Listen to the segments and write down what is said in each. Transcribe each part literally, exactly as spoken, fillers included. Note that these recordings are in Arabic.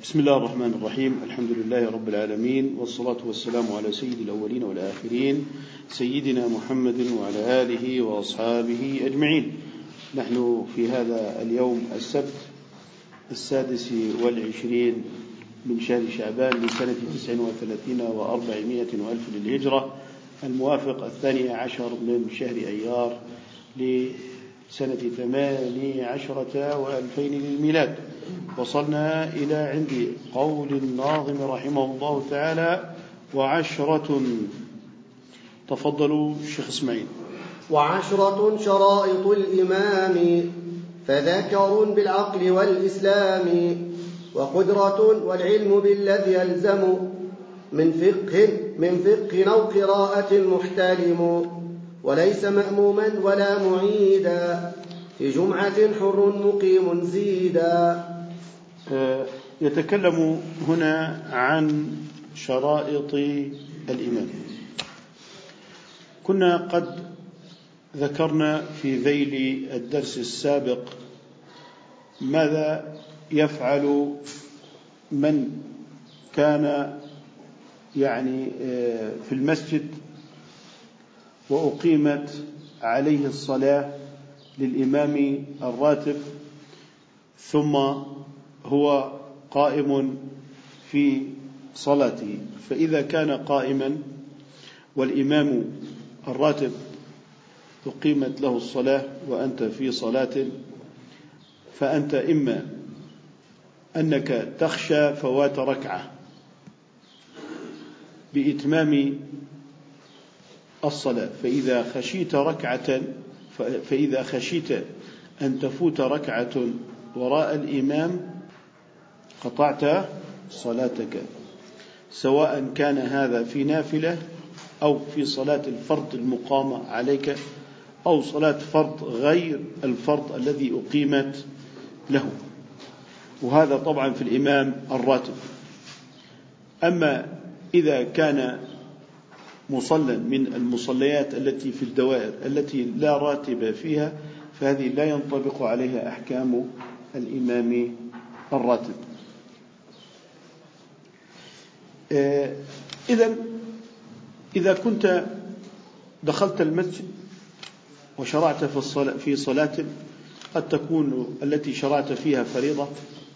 بسم الله الرحمن الرحيم. الحمد لله رب العالمين، والصلاة والسلام على سيد الأولين والآخرين سيدنا محمد وعلى آله وأصحابه أجمعين. نحن في هذا اليوم السبت السادس والعشرين من شهر شعبان لسنة تسع وثلاثين وأربعمائة وألف للهجرة، الموافق الثاني عشر من شهر أيار لسنة ثماني عشرة وألفين للميلاد. وصلنا إلى عند قول الناظم رحمه الله تعالى: وعشرة. تفضلوا الشيخ اسماعيل. وعشرة شرائط الإمام، فذكر بالعقل والإسلام، وقدرة والعلم بالذي يلزم، من فقه من فقه أو قراءة محتلم، وليس مأموما ولا معيدا، في جمعة حر مقيم زيدا. يتكلم هنا عن شرائط الإمام. كنا قد ذكرنا في ذيل الدرس السابق ماذا يفعل من كان يعني في المسجد وأقيمت عليه الصلاة للإمام الراتب، ثم هو قائم في صلاته. فإذا كان قائما والإمام الراتب أقيمت له الصلاة وأنت في صلاة، فأنت إما أنك تخشى فوات ركعة بإتمام الصلاة، فإذا خشيت ركعة فإذا خشيت أن تفوت ركعة وراء الإمام قطعت صلاتك، سواء كان هذا في نافلة أو في صلاة الفرض المقامة عليك أو صلاة فرض غير الفرض الذي أقيمت له، وهذا طبعا في الإمام الراتب. أما إذا كان مصلى من المصليات التي في الدوائر التي لا راتب فيها، فهذه لا ينطبق عليها أحكام الإمام الراتب. إذن إذا كنت دخلت المسجد وشرعت في الصلاة في صلاة قد تكون التي شرعت فيها فريضة،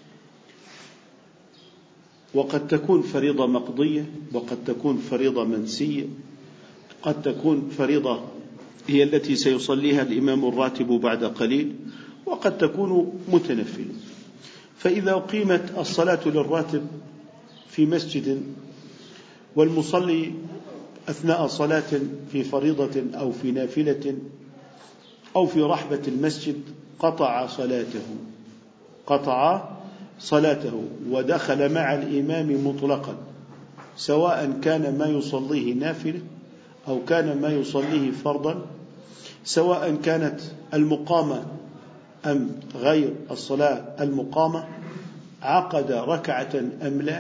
وقد تكون فريضة مقضية، وقد تكون فريضة منسية، قد تكون فريضة هي التي سيصليها الإمام الراتب بعد قليل، وقد تكون متنفلة. فإذا أقيمت الصلاة للراتب في مسجد والمصلي أثناء صلاة في فريضة أو في نافلة أو في رحبة المسجد قطع صلاته قطع صلاته ودخل مع الإمام مطلقا، سواء كان ما يصليه نافلة أو كان ما يصليه فرضا، سواء كانت المقامة أم غير الصلاة المقامة، عقد ركعة أم لا،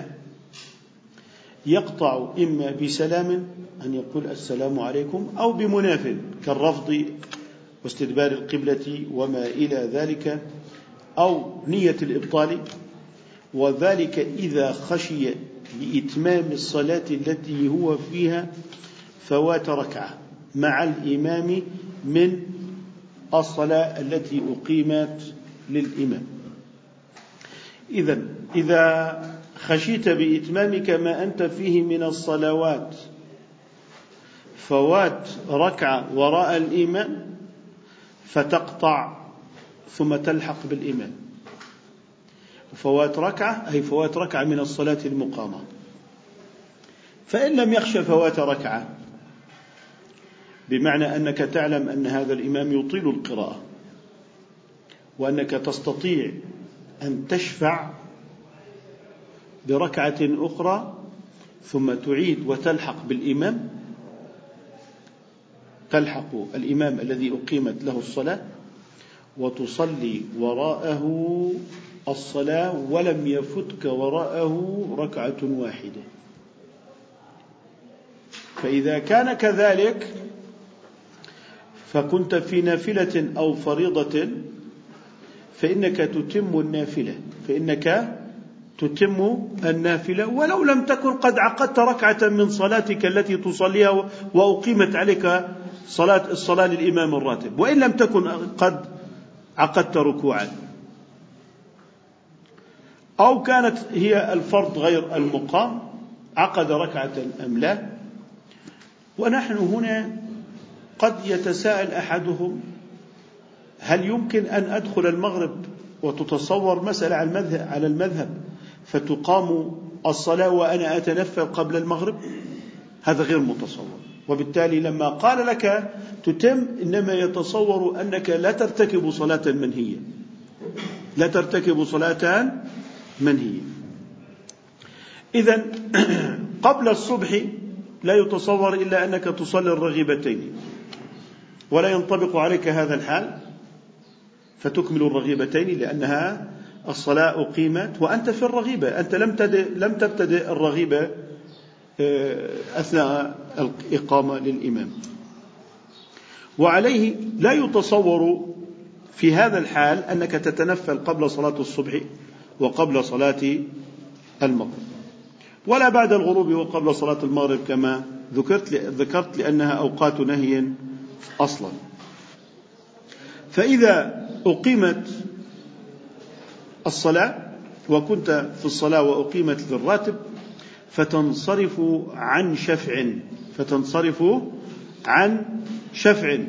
يقطع إما بسلام أن يقول السلام عليكم، أو بمنافل كالرفض واستدبار القبلة وما إلى ذلك، أو نية الإبطال، وذلك إذا خشي بإتمام الصلاة التي هو فيها فوات ركعة مع الإمام من الصلاة التي أقيمت للإمام. إذن إذا خشيت بإتمامك ما أنت فيه من الصلوات فوات ركعة وراء الإمام، فتقطع ثم تلحق بالإمام. فوات ركعة أي فوات ركعة من الصلاة المقامة. فإن لم يخشى فوات ركعة، بمعنى أنك تعلم أن هذا الإمام يطيل القراءة وأنك تستطيع أن تشفع بركعة أخرى ثم تعيد وتلحق بالإمام، تلحق الإمام الذي أقيمت له الصلاة وتصلي وراءه الصلاة ولم يفتك وراءه ركعة واحدة. فإذا كان كذلك فكنت في نافلة أو فريضة فإنك تتم النافلة، فإنك تتم النافلة ولو لم تكن قد عقدت ركعة من صلاتك التي تصليها وأقيمت عليك صلاة الصلاة للإمام الراتب، وإن لم تكن قد عقدت ركوعا، أو كانت هي الفرض غير المقام عقد ركعة أم لا. ونحن هنا قد يتساءل أحدهم: هل يمكن أن أدخل المغرب وتتصور مسألة على المذهب فتقام الصلاة وأنا أتنفل قبل المغرب؟ هذا غير متصور. وبالتالي لما قال لك تتم إنما يتصور أنك لا ترتكب صلاة منهية، لا ترتكب صلاة منهية. إذن قبل الصبح لا يتصور إلا أنك تصلي الرغيبتين، ولا ينطبق عليك هذا الحال فتكمل الرغيبتين، لأنها الصلاة أقيمت وأنت في الرغيبة، أنت لم لم تبتدئ الرغيبة أثناء الإقامة للإمام. وعليه لا يتصور في هذا الحال أنك تتنفل قبل صلاة الصبح وقبل صلاة المغرب، ولا بعد الغروب وقبل صلاة المغرب كما ذكرت ذكرت لأنها أوقات نهي أصلا. فإذا أقيمت الصلاة وكنت في الصلاة وأقيمت للراتب فتنصرف عن شفع فتنصرف عن شفع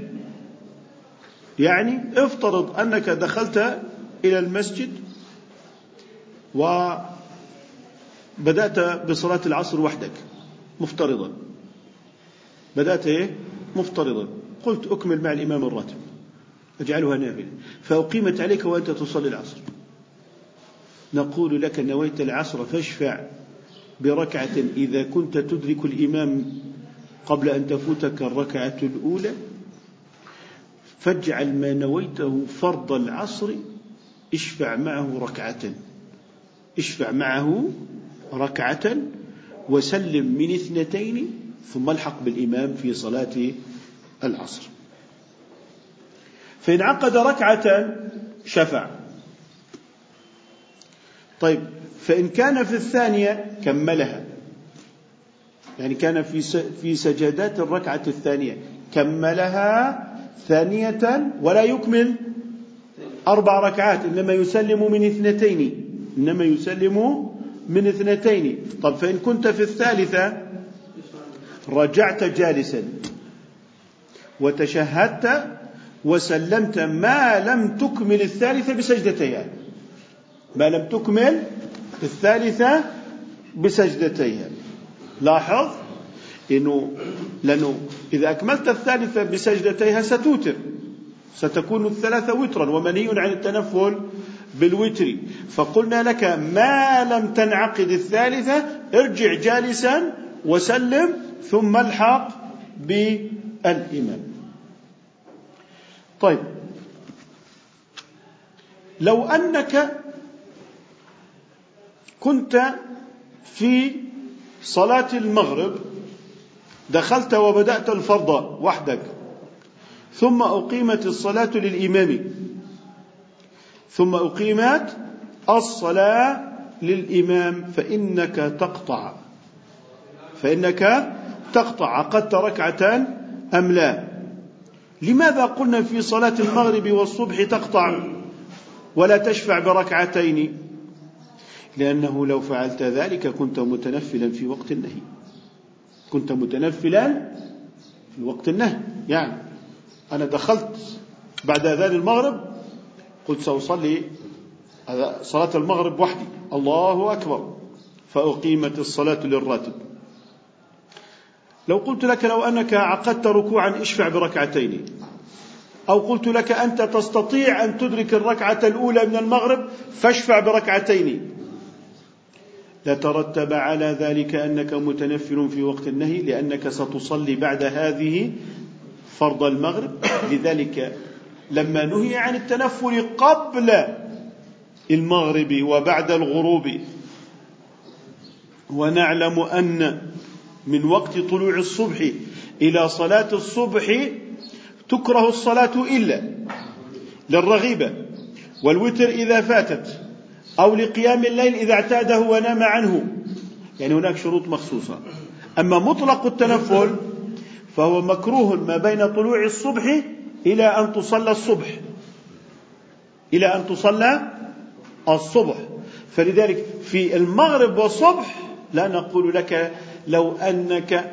يعني افترض أنك دخلت إلى المسجد وبدأت بصلاة العصر وحدك مفترضا، بدأت إيه؟ مفترضا، قلت أكمل مع الإمام الراتب أجعلها نافلة، فأقيمت عليك وأنت تصلي العصر، نقول لك نويت العصر فاشفع بركعة إذا كنت تدرك الإمام قبل أن تفوتك الركعة الأولى، فاجعل ما نويته فرض العصر اشفع معه ركعة اشفع معه ركعة وسلم من اثنتين ثم الحق بالإمام في صلاة العصر. فإن عقد ركعة شفع. طيب فإن كان في الثانية كملها، يعني كان في في سجدات الركعة الثانية كملها ثانية ولا يكمل أربع ركعات، إنما يسلم من اثنتين إنما يسلم من اثنتين. طب فإن كنت في الثالثة رجعت جالسا وتشهدت وسلمت ما لم تكمل الثالثة بسجدتيها ما لم تكمل الثالثة بسجدتيها. لاحظ إنه لأنه إذا أكملت الثالثة بسجدتيها ستوتر، ستكون الثلاثة وترا ومنهي عن التنفل بالوتر، فقلنا لك ما لم تنعقد الثالثة ارجع جالسا وسلم ثم الحق بالإمام. طيب لو أنك كنت في صلاة المغرب دخلت وبدأت الفرض وحدك ثم أقيمت الصلاة للإمام ثم أقيمت الصلاة للإمام فإنك تقطع فإنك تقطع عقدت ركعة أم لا؟ لماذا قلنا في صلاة المغرب والصبح تقطع ولا تشفع بركعتين؟ لأنه لو فعلت ذلك كنت متنفلا في وقت النهي كنت متنفلا في وقت النهي يعني أنا دخلت بعد أذان المغرب قلت سأصلي صلاة المغرب وحدي، الله أكبر، فأقيمت الصلاة للراتب. لو قلت لك لو أنك عقدت ركوعا اشفع بركعتين، أو قلت لك أنت تستطيع أن تدرك الركعة الأولى من المغرب فاشفع بركعتين، لترتب على ذلك أنك متنفل في وقت النهي لأنك ستصلي بعد هذه فرض المغرب. لذلك لما نهي عن التنفل قبل المغرب وبعد الغروب ونعلم أن من وقت طلوع الصبح إلى صلاة الصبح تكره الصلاة إلا للرغيبة والوتر إذا فاتت، أو لقيام الليل إذا اعتاده ونام عنه، يعني هناك شروط مخصوصة. أما مطلق التنفل فهو مكروه ما بين طلوع الصبح إلى أن تصلى الصبح إلى أن تصلى الصبح. فلذلك في المغرب والصبح لا نقول لك لو أنك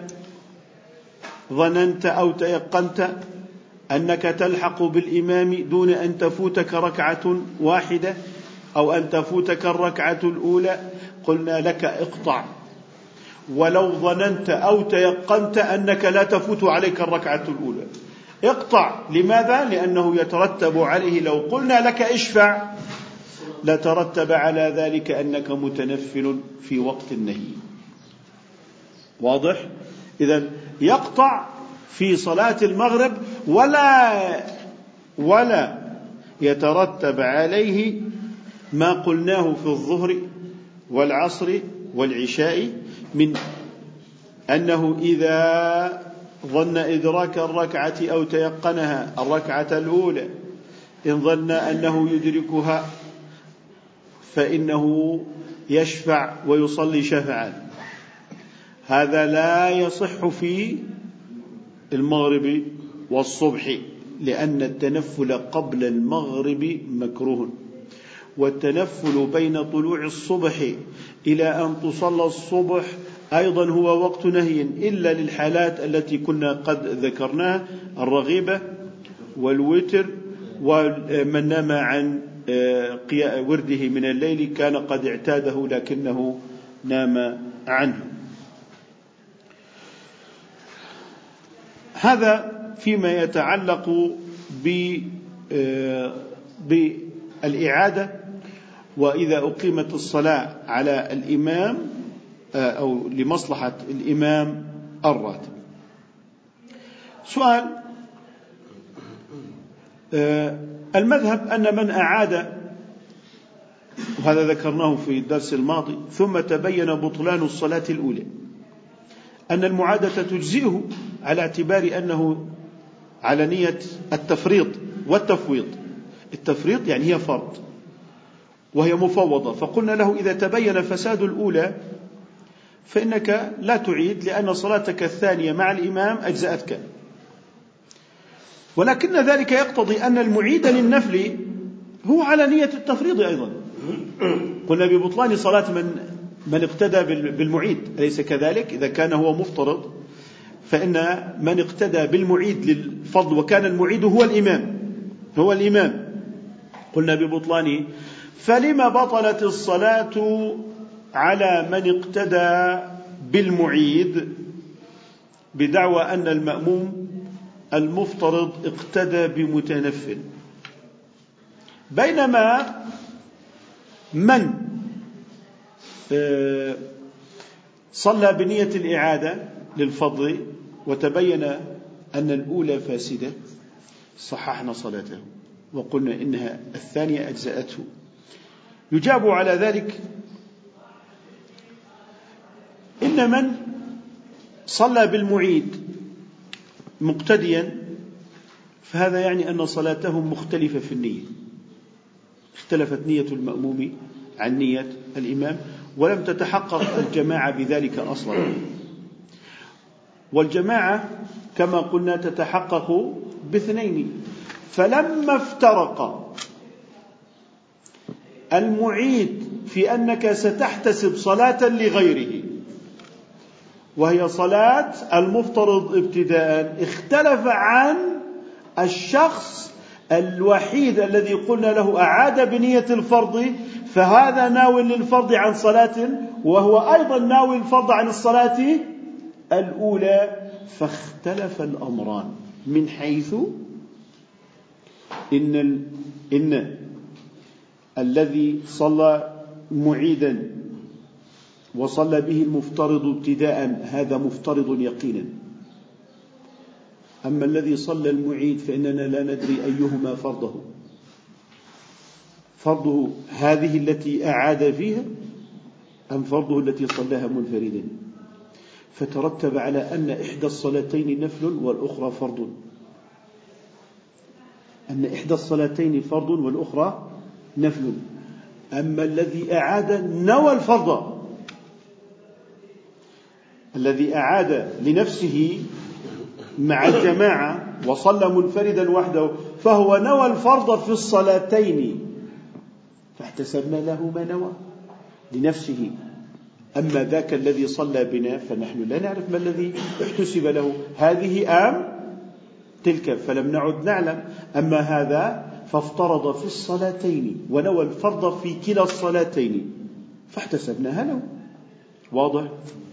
ظننت أو تيقنت أنك تلحق بالإمام دون أن تفوتك ركعة واحدة أو أن تفوتك الركعة الأولى، قلنا لك اقطع. ولو ظننت أو تيقنت أنك لا تفوت عليك الركعة الأولى، اقطع. لماذا؟ لأنه يترتب عليه، لو قلنا لك اشفع لترتب على ذلك أنك متنفل في وقت النهي. واضح؟ إذن يقطع في صلاة المغرب ولا ولا يترتب عليه ما قلناه في الظهر والعصر والعشاء من أنه إذا ظن إدراك الركعة أو تيقنها الركعة الأولى إن ظن أنه يدركها فإنه يشفع ويصلي شفعا. هذا لا يصح في المغرب والصبح، لأن التنفل قبل المغرب مكروه، والتنفل بين طلوع الصبح إلى أن تصلى الصبح أيضا هو وقت نهي، إلا للحالات التي كنا قد ذكرناها: الرغيبة والوتر، ومن نام عن ورده من الليل كان قد اعتاده لكنه نام عنه. هذا فيما يتعلق بالإعادة، وإذا أقيمت الصلاة على الإمام أو لمصلحة الإمام الراتب. سؤال: المذهب أن من أعاد، وهذا ذكرناه في الدرس الماضي، ثم تبين بطلان الصلاة الأولى، أن المعادة تجزئه على اعتبار أنه على نية التفريط والتفويض. التفريط يعني هي فرض وهي مفوضة، فقلنا له إذا تبين فساد الأولى فإنك لا تعيد، لأن صلاتك الثانية مع الإمام أجزأتك. ولكن ذلك يقتضي أن المعيد للنفل هو على نية التفريض أيضا. قلنا ببطلان صلاة من من اقتدى بالمعيد، أليس كذلك؟ إذا كان هو مفترض فإن من اقتدى بالمعيد للفضل وكان المعيد هو الإمام هو الإمام قلنا ببطلانه. فلما بطلت الصلاة على من اقتدى بالمعيد بدعوى أن المأموم المفترض اقتدى بمتنفل، بينما من صلى بنية الإعادة للفضل وتبين أن الأولى فاسدة صححنا صلاته وقلنا إنها الثانية أجزأته. يجاب على ذلك إن من صلى بالمعيد مقتديا فهذا يعني أن صلاتهم مختلفة في النية، اختلفت نية المأموم عن نية الإمام، ولم تتحقق الجماعة بذلك أصلا. والجماعة كما قلنا تتحقق باثنين، فلما افترق المعيد في أنك ستحتسب صلاة لغيره وهي صلاة المفترض ابتداء، اختلف عن الشخص الوحيد الذي قلنا له أعاد بنية الفرض، فهذا ناوي للفرض عن صلاة وهو أيضا ناوي الفرض عن الصلاة الأولى، فاختلف الأمران من حيث إن, ال... إن الذي صلى معيدا وصلى به المفترض ابتداء هذا مفترض يقينا، أما الذي صلى المعيد فإننا لا ندري أيهما فرضه، فرضه هذه التي أعاد فيها أم فرضه التي صلاها منفردا. فترتب على أن إحدى الصلاتين نفل والأخرى فرض، أن إحدى الصلاتين فرض والأخرى نفل. أما الذي أعاد نوى الفرض، الذي أعاد لنفسه مع الجماعة وصلى منفردا وحده فهو نوى الفرض في الصلاتين فاحتسبنا له ما نوى لنفسه. أما ذاك الذي صلى بنا فنحن لا نعرف ما الذي احتسب له، هذه آم تلك فلم نعد نعلم. أما هذا فافترض في الصلاتين ونوى الفرض في كلا الصلاتين فاحتسبناها له. واضح؟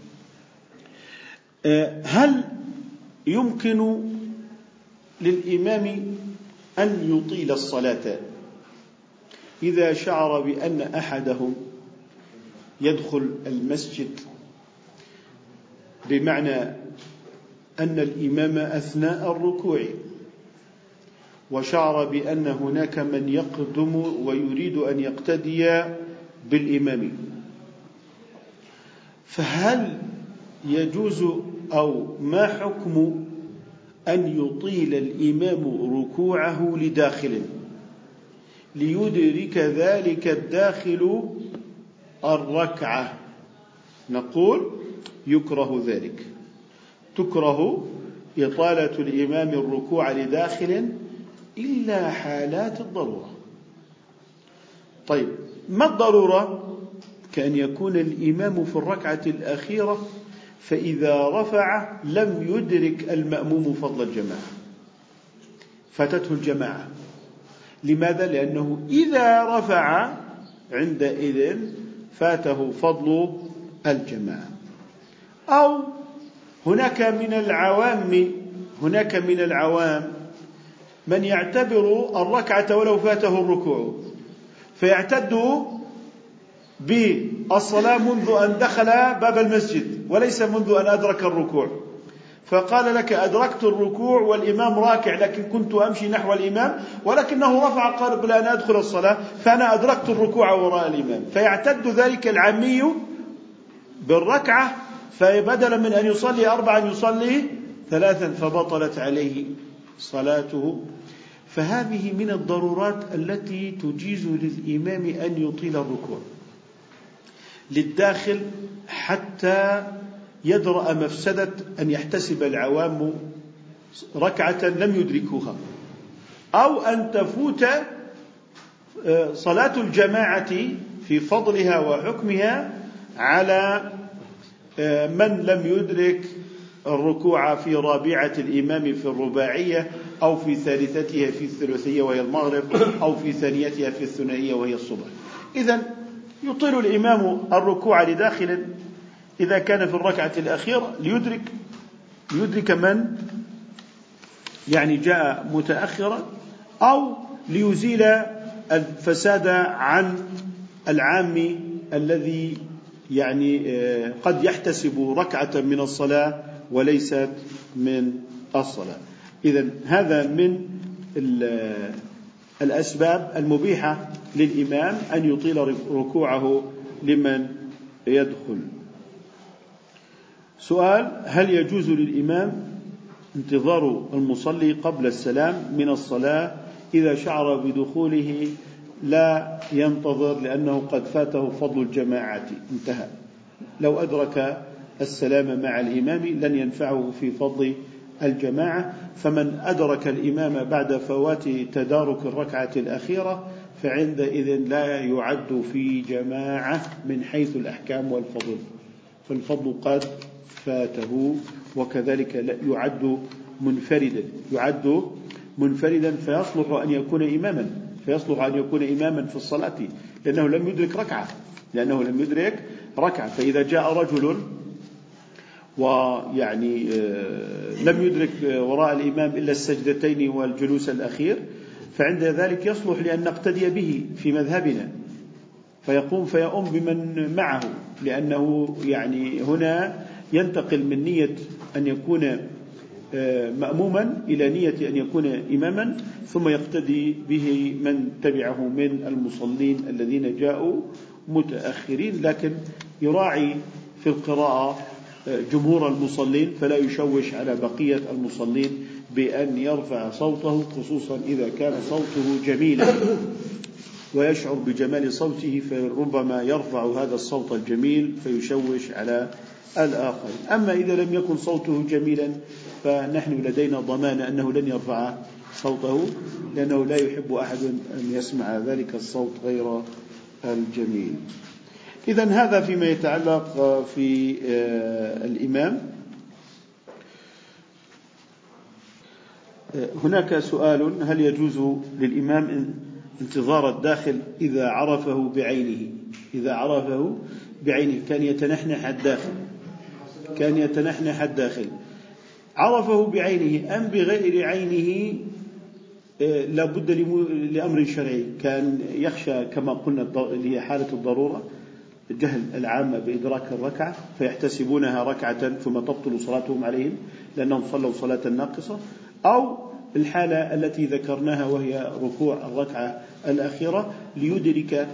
هل يمكن للإمام أن يطيل الصلاة إذا شعر بأن أحدهم يدخل المسجد، بمعنى أن الإمام أثناء الركوع وشعر بأن هناك من يقدم ويريد أن يقتدي بالإمام، فهل يجوز أو ما حكم أن يطيل الإمام ركوعه لداخل ليدرك ذلك الداخل الركعة؟ نقول يكره ذلك، تكره إطالة الإمام الركوع لداخل إلا حالات الضرورة. طيب، ما الضرورة؟ كأن يكون الإمام في الركعة الأخيرة فإذا رفع لم يدرك المأموم فضل الجماعة، فاتته الجماعة. لماذا؟ لأنه إذا رفع عندئذ فاته فضل الجماعة. أو هناك من العوام هناك من العوام من يعتبر الركعة ولو فاته الركوع فيعتد بالصلاة منذ أن دخل باب المسجد وليس منذ أن أدرك الركوع، فقال لك أدركت الركوع والإمام راكع لكن كنت أمشي نحو الإمام ولكنه رفع قبل أن أدخل الصلاة فأنا أدركت الركوع وراء الإمام، فيعتد ذلك العامي بالركعة، فبدلا من أن يصلي أربعا يصلي ثلاثا فبطلت عليه صلاته. فهذه من الضرورات التي تجيز للإمام أن يطيل الركوع للداخل حتى يدرأ مفسدة أن يحتسب العوام ركعة لم يدركوها، أو أن تفوت صلاة الجماعة في فضلها وحكمها على من لم يدرك الركوع في رابعة الإمام في الرباعية، أو في ثالثتها في الثلاثية وهي المغرب، أو في ثانيتها في الثنائية وهي الصبح. إذن يطيل الإمام الركوع لداخل إذا كان في الركعة الأخيرة ليدرك ليدرك من يعني جاء متأخرا، أو ليزيل الفساد عن العام الذي يعني قد يحتسب ركعة من الصلاة وليست من الصلاة. إذن هذا من الأسباب المبيحة للإمام أن يطيل ركوعه لمن يدخل. سؤال: هل يجوز للإمام انتظار المصلي قبل السلام من الصلاة إذا شعر بدخوله لا ينتظر لأنه قد فاته فضل الجماعة؟ انتهى. لو أدرك السلام مع الإمام لن ينفعه في فضل الجماعة، فمن أدرك الإمام بعد فوات تدارك الركعة الأخيرة فعندئذ لا يعد في جماعة من حيث الأحكام والفضل، فالفضل قد فاته. وكذلك يعد منفردا يعد منفردا فيصلح أن يكون إماما فيصلح أن يكون إماما في الصلاة لأنه لم يدرك ركعة لأنه لم يدرك ركعة فإذا جاء رجل ويعني لم يدرك وراء الإمام إلا السجدتين والجلوس الأخير فعند ذلك يصلح لأن نقتدي به في مذهبنا، فيقوم فيؤم بمن معه، لأنه يعني هنا ينتقل من نية أن يكون مأموما إلى نية أن يكون إماما، ثم يقتدي به من تبعه من المصلين الذين جاءوا متأخرين، لكن يراعي في القراءة جمهور المصلين فلا يشوش على بقية المصلين بأن يرفع صوته، خصوصا إذا كان صوته جميلا. ويشعر بجمال صوته، فربما يرفع هذا الصوت الجميل فيشوش على الآخر. أما إذا لم يكن صوته جميلا فنحن لدينا ضمان أنه لن يرفع صوته، لأنه لا يحب أحد أن يسمع ذلك الصوت غير الجميل. إذن هذا فيما يتعلق في الإمام. هناك سؤال: هل يجوز للإمام انتظار الداخل إذا عرفه بعينه؟ إذا عرفه بعينه كان يتنحنح الداخل كان يتنحنح الداخل عرفه بعينه أم بغير عينه؟ لا بد لأمر شرعي، كان يخشى كما قلنا اللي هي حالة الضرورة، جهل العامة بإدراك الركعة فيحتسبونها ركعة ثم تبطل صلاتهم عليهم لأنهم صلوا صلاة ناقصة، أو الحالة التي ذكرناها وهي ركوع الركعة الأخيرة ليدرك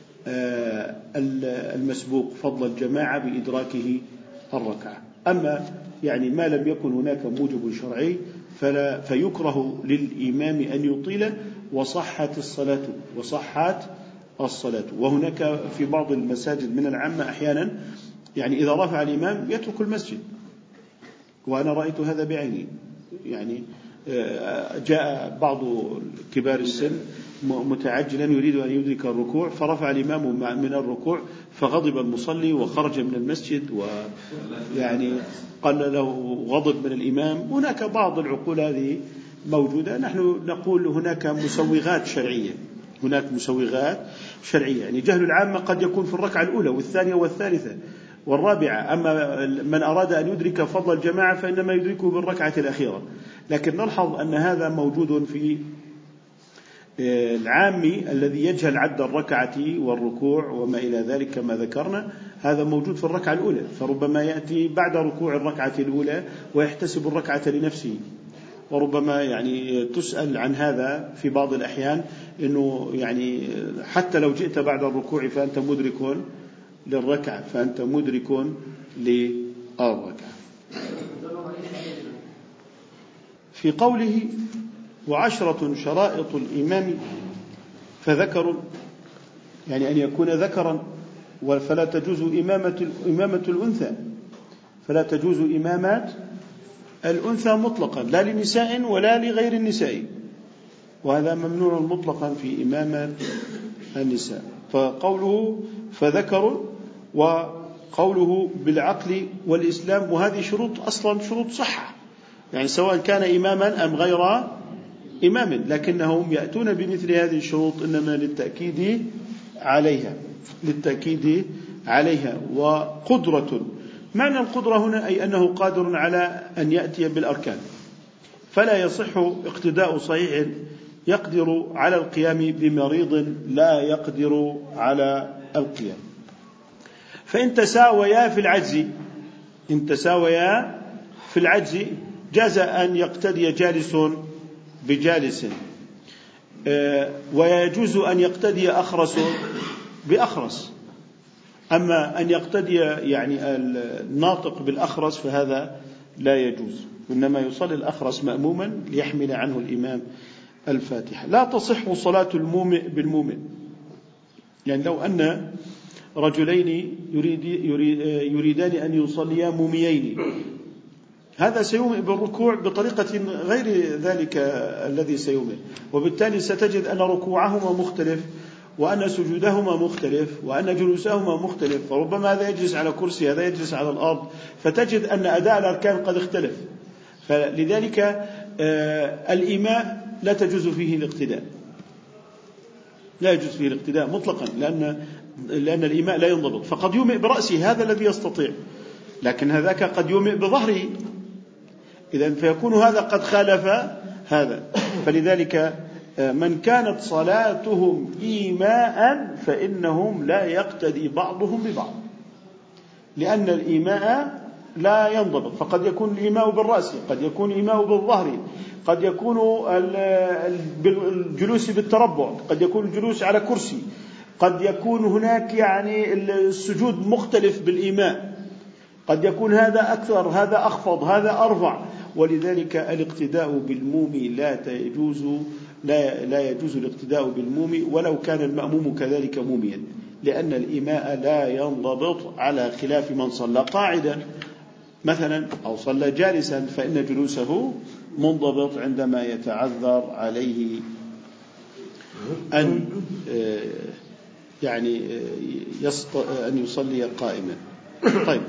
المسبوق فضل الجماعة بإدراكه الركعة. أما يعني ما لم يكن هناك موجب شرعي فلا فيكره للإمام أن يطيل وصحت الصلاة وصحت الصلاة. وهناك في بعض المساجد من العامة أحيانا يعني إذا رفع الإمام يترك المسجد، وأنا رأيت هذا بعيني. يعني جاء بعض كبار السن متعجلا يريد أن يدرك الركوع فرفع الإمام من الركوع فغضب المصلي وخرج من المسجد، ويعني قال له غضب من الإمام. هناك بعض العقول هذه موجودة. نحن نقول هناك مسوغات شرعية هناك مسوغات شرعية يعني جهل العامة قد يكون في الركعة الأولى والثانية والثالثة والرابعة. أما من أراد أن يدرك فضل الجماعة فإنما يدركه بالركعة الأخيرة. لكن نلحظ أن هذا موجود في العامي الذي يجهل عد الركعة والركوع وما إلى ذلك كما ذكرنا، هذا موجود في الركعة الأولى، فربما يأتي بعد ركوع الركعة الأولى ويحتسب الركعة لنفسه. وربما يعني تسأل عن هذا في بعض الأحيان، إنه يعني حتى لو جئت بعد الركوع فأنت مدرك للركعة فأنت مدرك للركعة. في قوله وعشرة شرائط الإمام فذكر، يعني أن يكون ذكرا، فلا تجوز إمامة, إمامة الأنثى فلا تجوز إمامات الأنثى مطلقا لا لنساء ولا لغير النساء، وهذا ممنوع مطلقا في إمامة النساء. فقوله فذكر وقوله بالعقل والإسلام، وهذه شروط أصلا شروط صحة، يعني سواء كان إماما أم غير إمام، لكنهم يأتون بمثل هذه الشروط إنما للتأكيد عليها للتأكيد عليها وقدرة. معنى القدرة هنا أي أنه قادر على أن يأتي بالأركان، فلا يصح اقتداء صحيح يقدر على القيام بمريض لا يقدر على القيام. فإن تساويا في العجز إن تساويا في العجز جاز أن يقتدي جالس بجالس، ويجوز أن يقتدي أخرس بأخرس. أما أن يقتدي يعني الناطق بالأخرس فهذا لا يجوز، إنما يصلي الأخرس مأموما ليحمل عنه الإمام الفاتحة. لا تصح صلاة المومئ بالمومئ، يعني لو أن رجلين يريد يريد يريدان أن يصليا موميين، هذا سيومئ بالركوع بطريقة غير ذلك الذي سيومئ، وبالتالي ستجد أن ركوعهما مختلف وأن سجودهما مختلف وأن جلوسهما مختلف، فربما هذا يجلس على كرسي هذا يجلس على الأرض، فتجد أن أداء الأركان قد اختلف. فلذلك الإيماء لا تجوز فيه الاقتداء لا يجوز فيه الاقتداء مطلقا، لأن لأن الإيماء لا ينضبط. فقد يومئ برأسه هذا الذي يستطيع، لكن هذاك قد يومئ بظهره، إذن فيكون هذا قد خالف هذا. فلذلك من كانت صلاتهم إيماء فإنهم لا يقتدي بعضهم ببعض، لأن الإيماء لا ينضبط، فقد يكون الإيماء بالرأس، قد يكون الإيماء بالظهر، قد يكون الجلوس بالتربع، قد يكون الجلوس على كرسي، قد يكون هناك يعني السجود مختلف بالإيماء، قد يكون هذا أكثر هذا أخفض هذا أرفع. ولذلك الاقتداء بالمومي لا يجوز لا, لا يجوز الاقتداء بالمومي ولو كان المأموم كذلك موميا، لأن الإيماء لا ينضبط على خلاف من صلى قاعدا مثلا أو صلى جالسا، فإن جلوسه منضبط عندما يتعذر عليه أن يعني أن يصلي قائما. طيب،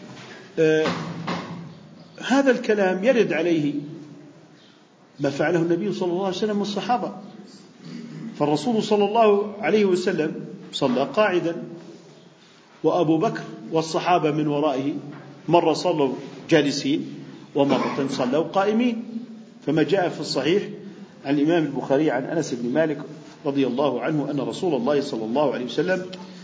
هذا الكلام يرد عليه ما فعله النبي صلى الله عليه وسلم والصحابة، فالرسول صلى الله عليه وسلم صلى قاعدا، وأبو بكر والصحابة من ورائه مرة صلوا جالسين ومرة صلوا قائمين، فما جاء في الصحيح عن الإمام البخاري عن أنس بن مالك رضي الله عنه أن رسول الله صلى الله عليه وسلم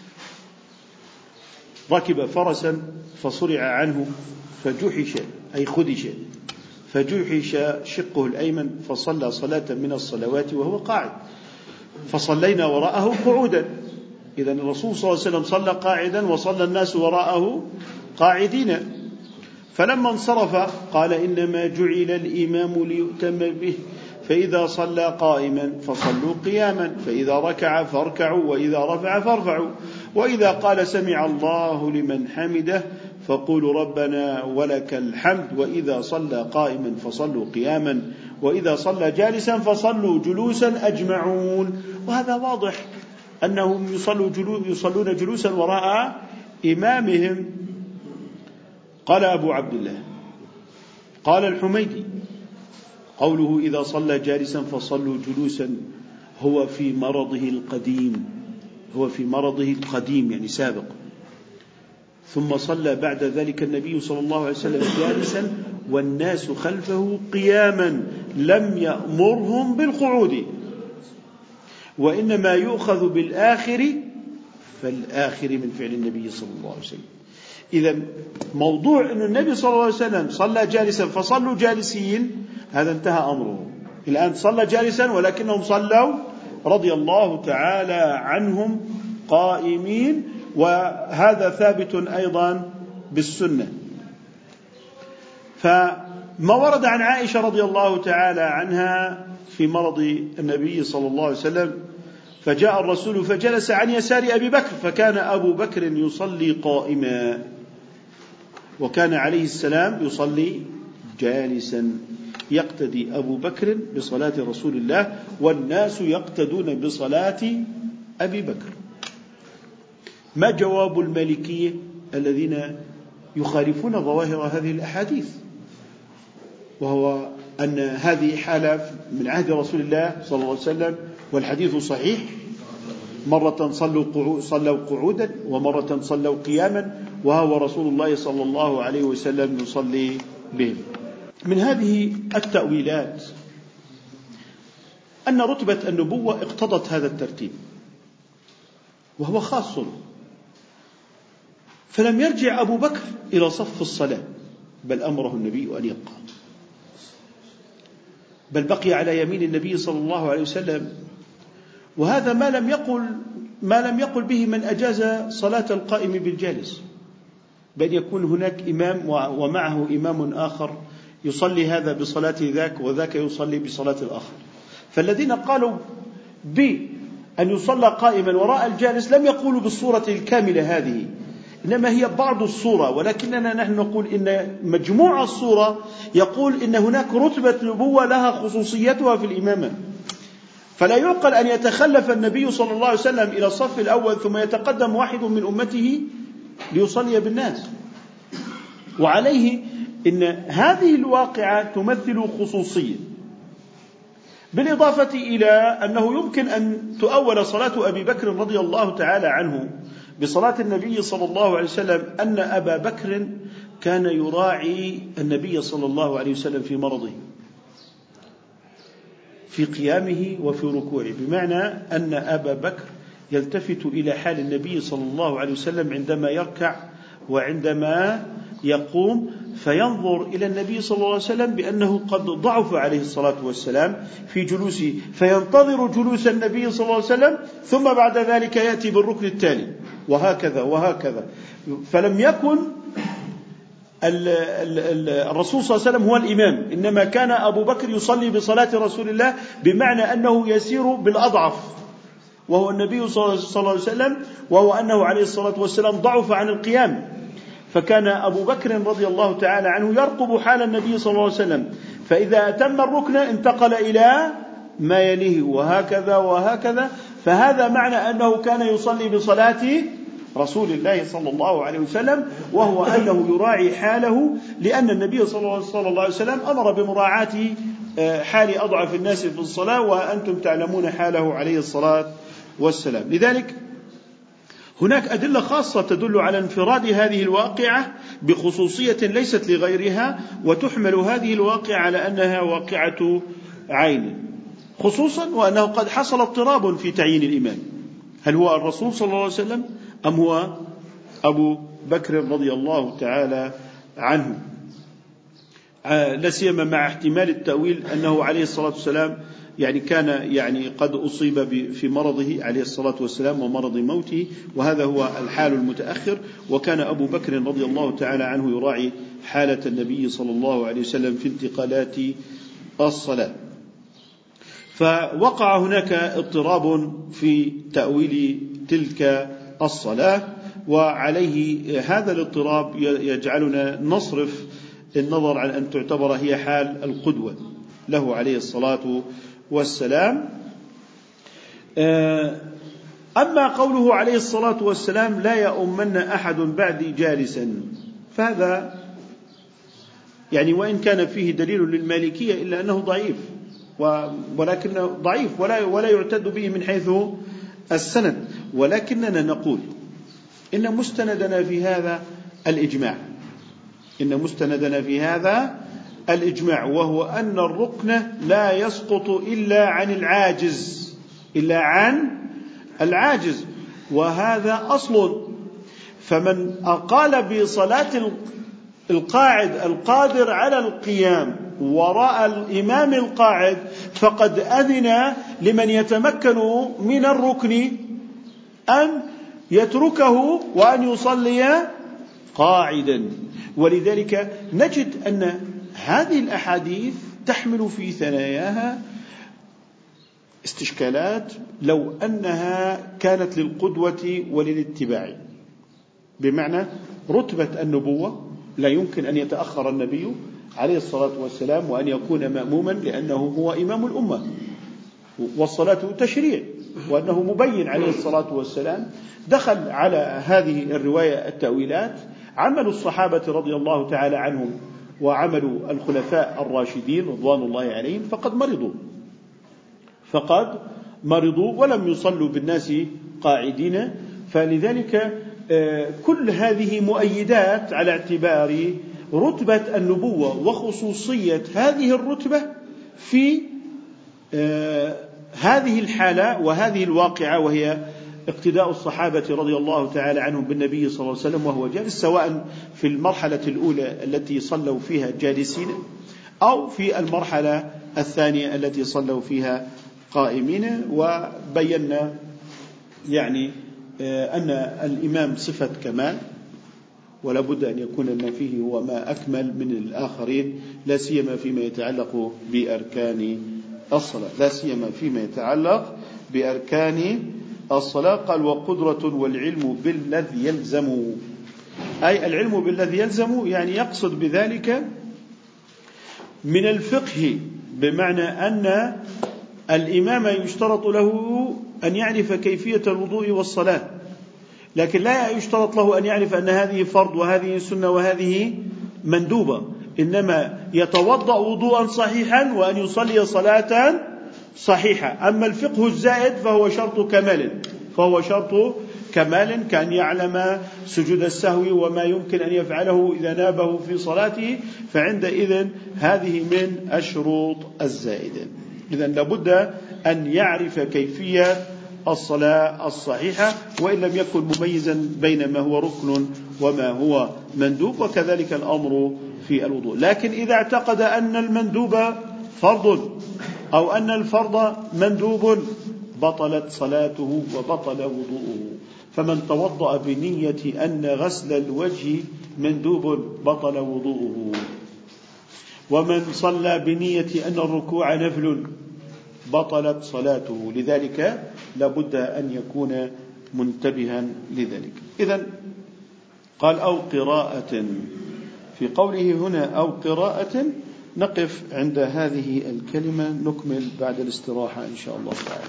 ركب فرسا فصرع عنه فجحش أي خدش فجحش شقه الأيمن فصلى صلاة من الصلوات وهو قاعد، فصلينا وراءه قعودا. إذن الرسول صلى الله عليه وسلم صلى قاعدا وصلى الناس وراءه قاعدين. فلما انصرف قال إنما جعل الإمام ليؤتم به، فإذا صلى قائما فصلوا قياما، فإذا ركع فاركعوا، وإذا رفع فارفعوا، وإذا قال سمع الله لمن حمده فقولوا ربنا ولك الحمد، وإذا صلى قائما فصلوا قياما، وإذا صلى جالسا فصلوا جلوسا أجمعون. وهذا واضح أنهم يصلوا جلو يصلون جلوسا وراء إمامهم. قال أبو عبد الله قال الحميدي قوله إذا صلى جالسا فصلوا جلوسا هو في مرضه القديم، هو في مرضه القديم يعني سابق. ثم صلى بعد ذلك النبي صلى الله عليه وسلم جالسا والناس خلفه قياما لم يأمرهم بالقعود، وإنما يؤخذ بالآخر فالآخر من فعل النبي صلى الله عليه وسلم. إذن موضوع أن النبي صلى الله عليه وسلم صلى جالسا فصلوا جالسين هذا انتهى أمره. الآن صلى جالسا ولكنهم صلوا رضي الله تعالى عنهم قائمين، وهذا ثابت أيضا بالسنة. فما ورد عن عائشة رضي الله تعالى عنها في مرض النبي صلى الله عليه وسلم فجاء الرسول فجلس عن يسار أبي بكر، فكان أبو بكر يصلي قائما وكان عليه السلام يصلي جالسا، يقتدي أبو بكر بصلاة رسول الله والناس يقتدون بصلاة أبي بكر. ما جواب المالكية الذين يخالفون ظواهر هذه الأحاديث؟ وهو أن هذه حالة من عهد رسول الله صلى الله عليه وسلم والحديث صحيح، مرة صلوا صلوا قعودا ومرة صلوا قياما، وهو رسول الله صلى الله عليه وسلم يصلي بهم. من هذه التأويلات أن رتبة النبوة اقتضت هذا الترتيب وهو خاص، فلم يرجع أبو بكر إلى صف الصلاة بل أمره النبي أن يبقى، بل بقي على يمين النبي صلى الله عليه وسلم. وهذا ما لم يقل ما لم يقل به من أجاز صلاة القائم بالجالس، بل يكون هناك إمام ومعه إمام آخر يصلي هذا بصلاة ذاك وذاك يصلي بصلاة الآخر. فالذين قالوا بأن يصلى قائما وراء الجالس لم يقولوا بالصورة الكاملة هذه، إنما هي بعض الصورة، ولكننا نحن نقول إن مجموع الصورة يقول إن هناك رتبة نبوة لها خصوصيتها في الإمامة. فلا يعقل أن يتخلف النبي صلى الله عليه وسلم إلى الصف الأول ثم يتقدم واحد من أمته ليصلي بالناس. وعليه إن هذه الواقعة تمثل خصوصية، بالإضافة إلى أنه يمكن أن تؤول صلاة أبي بكر رضي الله تعالى عنه بصلاة النبي صلى الله عليه وسلم أن أبا بكر كان يراعي النبي صلى الله عليه وسلم في مرضه في قيامه وفي ركوعه، بمعنى أن أبا بكر يلتفت إلى حال النبي صلى الله عليه وسلم عندما يركع وعندما يقوم، فينظر إلى النبي صلى الله عليه وسلم بأنه قد ضعف عليه الصلاة والسلام في جلوسه، فينتظر جلوس النبي صلى الله عليه وسلم ثم بعد ذلك يأتي بالركن التالي، وهكذا وهكذا. فلم يكن الرسول صلى الله عليه وسلم هو الإمام، إنما كان أبو بكر يصلي بصلاة رسول الله، بمعنى أنه يسير بالأضعف وهو النبي صلى الله عليه وسلم، وهو أنه عليه الصلاة والسلام ضعف عن القيام، فكان أبو بكر رضي الله تعالى عنه يرقب حال النبي صلى الله عليه وسلم، فإذا أتم الركن انتقل إلى ما يليه وهكذا وهكذا. فهذا معنى أنه كان يصلي بصلاة رسول الله صلى الله عليه وسلم، وهو أنه يراعي حاله، لأن النبي صلى الله عليه وسلم أمر بمراعاة حال أضعف الناس في الصلاة، وأنتم تعلمون حاله عليه الصلاة والسلام. لذلك هناك أدلة خاصة تدل على انفراد هذه الواقعة بخصوصية ليست لغيرها، وتحمل هذه الواقعة على أنها واقعة عين، خصوصا وأنه قد حصل اضطراب في تعيين الإمام، هل هو الرسول صلى الله عليه وسلم أم هو أبو بكر رضي الله تعالى عنه، لا سيما مع احتمال التأويل أنه عليه الصلاة والسلام يعني كان يعني قد أصيب في مرضه عليه الصلاة والسلام ومرض موته، وهذا هو الحال المتأخر، وكان أبو بكر رضي الله تعالى عنه يراعي حالة النبي صلى الله عليه وسلم في انتقالات الصلاة. فوقع هناك اضطراب في تأويل تلك الصلاة، وعليه هذا الاضطراب يجعلنا نصرف النظر عن أن تعتبر هي حال القدوة له عليه الصلاة والسلام. أما قوله عليه الصلاة والسلام لا يؤمن أحد بعدي جالسا، فهذا يعني وإن كان فيه دليل للمالكية إلا أنه ضعيف، ولكنه ضعيف ولا ولا يعتد به من حيث السند، ولكننا نقول إن مستندنا في هذا الإجماع، إن مستندنا في هذا الإجماع، وهو أن الركن لا يسقط إلا عن العاجز، إلا عن العاجز، وهذا أصل. فمن قال بصلاة القاعد القادر على القيام وراء الإمام القاعد فقد أذن لمن يتمكن من الركن أن يتركه وأن يصلي قاعدا. ولذلك نجد أن هذه الأحاديث تحمل في ثناياها استشكالات لو أنها كانت للقدوة وللاتباع، بمعنى رتبة النبوة لا يمكن أن يتأخر النبي عليه الصلاة والسلام وأن يكون مأموما، لأنه هو إمام الأمة والصلاة تشريع، وأنه مبين عليه الصلاة والسلام. دخل على هذه الرواية التأويلات، عمل الصحابة رضي الله تعالى عنهم وعمل الخلفاء الراشدين رضوان الله عليهم، فقد مرضوا فقد مرضوا ولم يصلوا بالناس قاعدين. فلذلك كل هذه مؤيدات على اعتبار رتبة النبوة وخصوصية هذه الرتبة في هذه الحالة وهذه الواقعة، وهي اقتداء الصحابة رضي الله تعالى عنهم بالنبي صلى الله عليه وسلم وهو جالس، سواء في المرحلة الأولى التي صلوا فيها جالسين أو في المرحلة الثانية التي صلوا فيها قائمين. وبينا يعني أن الإمام صفة كمال، ولا بد أن يكون ما فيه هو ما أكمل من الآخرين، لا سيما فيما يتعلق بأركان الصلاة، لا سيما فيما يتعلق بأركان الصلاة. قال وقدرة والعلم بالذي يلزم، أي العلم بالذي يلزم يعني يقصد بذلك من الفقه، بمعنى أن الإمام يشترط له أن يعرف كيفية الوضوء والصلاة، لكن لا يشترط له أن يعرف أن هذه فرض وهذه سنة وهذه مندوبة، إنما يتوضأ وضوءا صحيحا وأن يصلي صلاة صحيحة. أما الفقه الزائد فهو شرط كمال، فهو شرط كمال، كأن يعلم سجود السهو وما يمكن أن يفعله إذا نابه في صلاته، فعندئذ هذه من الشروط الزائدة. إذن لابد أن يعرف كيفية الصلاة الصحيحة، وإن لم يكن مميزا بين ما هو ركن وما هو مندوب، وكذلك الأمر في الوضوء. لكن إذا اعتقد أن المندوب فرض أو أن الفرض مندوب بطلت صلاته وبطل وضوءه. فمن توضأ بنية أن غسل الوجه مندوب بطل وضوءه، ومن صلى بنية أن الركوع نفل بطلت صلاته. لذلك لابد أن يكون منتبها لذلك. إذن قال أو قراءة، في قوله هنا أو قراءة نقف عند هذه الكلمة، نكمل بعد الاستراحة إن شاء الله تعالى.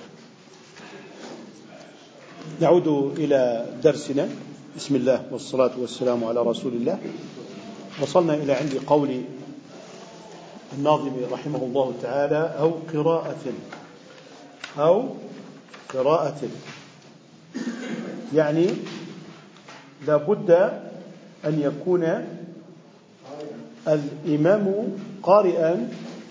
نعود إلى درسنا. بسم الله والصلاة والسلام على رسول الله. وصلنا إلى عند قول الناظم رحمه الله تعالى أو قراءة، أو قراءة، يعني لابد أن يكون الإمام قارئا،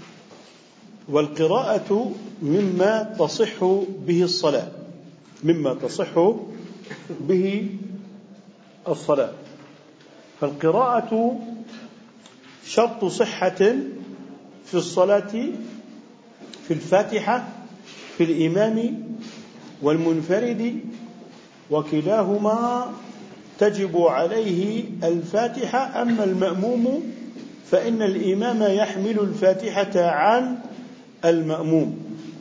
والقراءة مما تصح به الصلاة، مما تصح به الصلاة. فالقراءة شرط صحة في الصلاة، في الفاتحة، في الإمام والمنفرد، وكلاهما تجب عليه الفاتحة. أما المأموم فإن الإمام يحمل الفاتحة عن المأموم،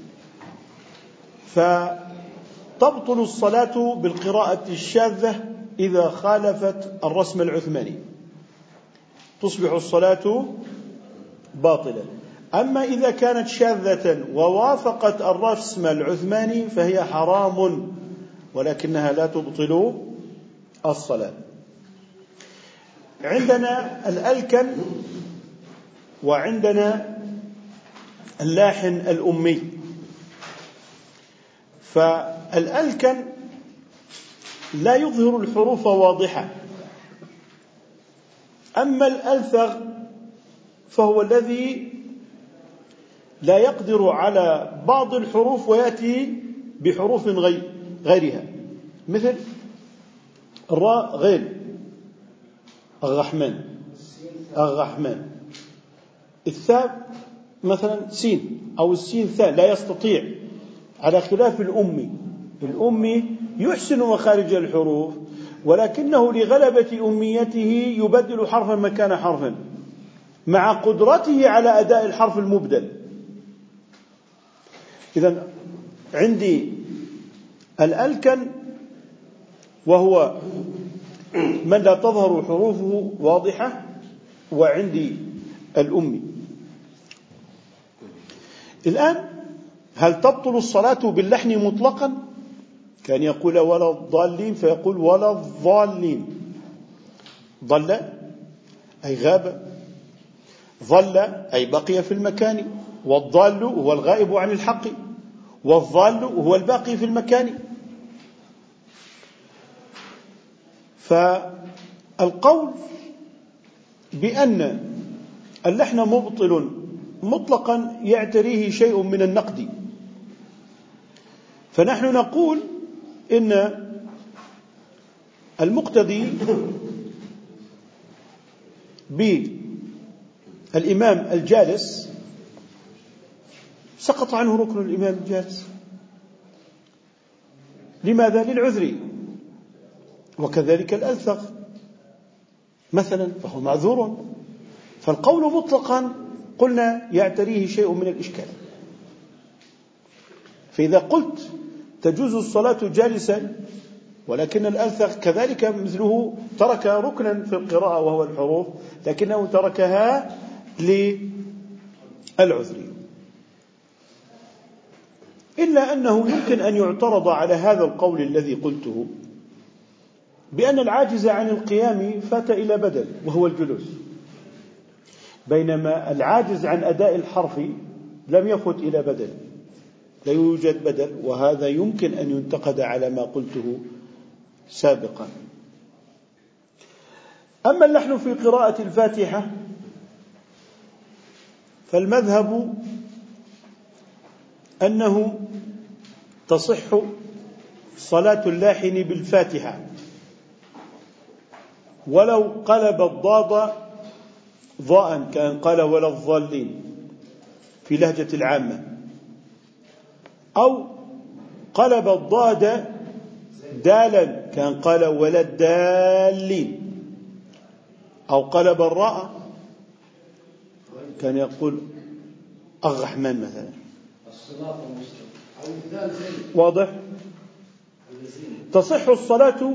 فتبطل الصلاة بالقراءة الشاذة إذا خالفت الرسم العثماني، تصبح الصلاة باطلة. أما إذا كانت شاذة ووافقت الرسم العثماني فهي حرام، ولكنها لا تبطل الصلاة. عندنا الألكن وعندنا اللاحن الأمي. فالألكن لا يظهر الحروف واضحة، أما الألثغ فهو الذي لا يقدر على بعض الحروف ويأتي بحروف غيرها، مثل الراء غين الرحمن الرحمن، الثاء مثلا سين أو السين ثاء، لا يستطيع، على خلاف الأمي. الأمي يحسن مخارج الحروف، ولكنه لغلبة أميته يبدل حرفا مكان حرف مع قدرته على أداء الحرف المبدل. إذن عندي الألكن وهو من لا تظهر حروفه واضحة، وعندي الأمي. الآن هل تبطل الصلاة باللحن مطلقا؟ كان يقول ولا الضالين فيقول ولا الضالين. ضل أي غاب، ظل أي بقي في المكان، والضال هو الغائب عن الحق، والضال هو الباقي في المكان. فالقول بأن اللحن مبطل مطلقا يعتريه شيء من النقد، فنحن نقول إن المقتدي بالإمام الجالس سقط عنه ركن الإمام الجالس. لماذا؟ للعذر. وكذلك الألثغ مثلا فهو معذور. فالقول مطلقا قلنا يعتريه شيء من الإشكال. فإذا قلت تجوز الصلاة جالسا، ولكن الألثغ كذلك مثله ترك ركنا في القراءة وهو الحروف، لكنه تركها للعذر. إلا أنه يمكن أن يعترض على هذا القول الذي قلته بأن العاجز عن القيام فات إلى بدل وهو الجلوس، بينما العاجز عن أداء الحرف لم يفت إلى بدل، لا يوجد بدل، وهذا يمكن أن ينتقد على ما قلته سابقا. أما اللحن في قراءة الفاتحة فالمذهب أنه تصح صلاة اللاحن بالفاتحة ولو قلب الضاد ضاء، كأن قال ولا الضالين في لهجة العامة، أو قلب الضاد دالا كان قال ولا الدالين، أو قال براءة كان يقول الرحمن مثلا. واضح؟ تصح الصلاة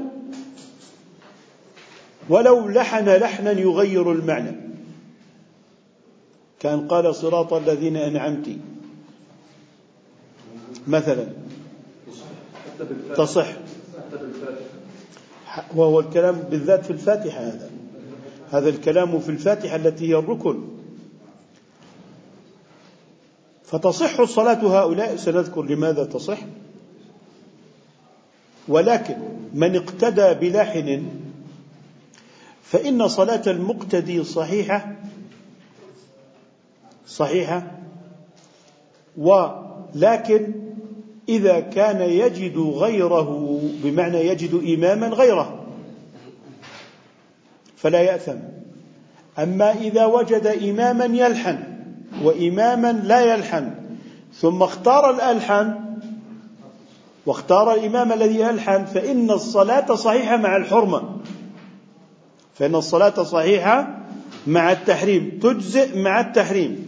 ولو لحن لحنا يغير المعنى، كان قال صراط الذين أنعمت مثلا، تصح، وهو الكلام بالذات في الفاتحة. هذا هذا الكلام في الفاتحة التي هي الركن. فتصح الصلاة هؤلاء، سنذكر لماذا تصح. ولكن من اقتدى بلاحن فإن صلاة المقتدي صحيحة صحيحة ولكن إذا كان يجد غيره، بمعنى يجد إماما غيره فلا يأثم. أما إذا وجد إماما يلحن وإماما لا يلحن ثم اختار الألحن واختار الإمام الذي يلحن، فإن الصلاة صحيحة مع الحرمة، فإن الصلاة صحيحة مع التحريم، تجزئ مع التحريم.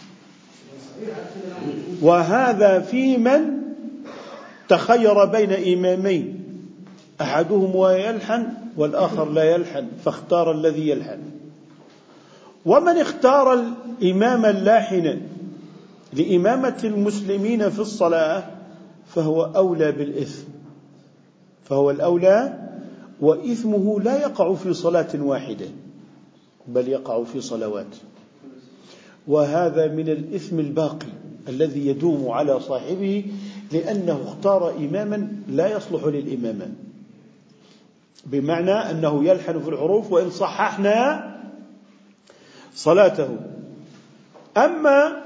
وهذا في من تخير بين إمامين، أحدهما يلحن والآخر لا يلحن فاختار الذي يلحن. ومن اختار الإمام اللاحن لإمامة المسلمين في الصلاة فهو أولى بالإثم، فهو الأولى، وإثمه لا يقع في صلاة واحدة بل يقع في صلوات. وهذا من الإثم الباقي الذي يدوم على صاحبه، لأنه اختار إماما لا يصلح للإمامة، بمعنى أنه يلحن في الحروف وإن صححنا صلاته. أما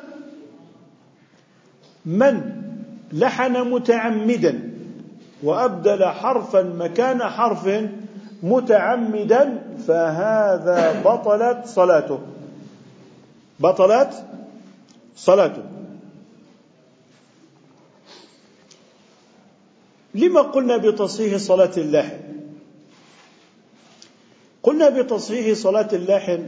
من لحن متعمدا وأبدل حرفا مكان حرف متعمدا فهذا بطلت صلاته، بطلت صلاته. لما قلنا بتصحيح صلاة اللاحن؟ قلنا بتصحيح صلاة اللاحن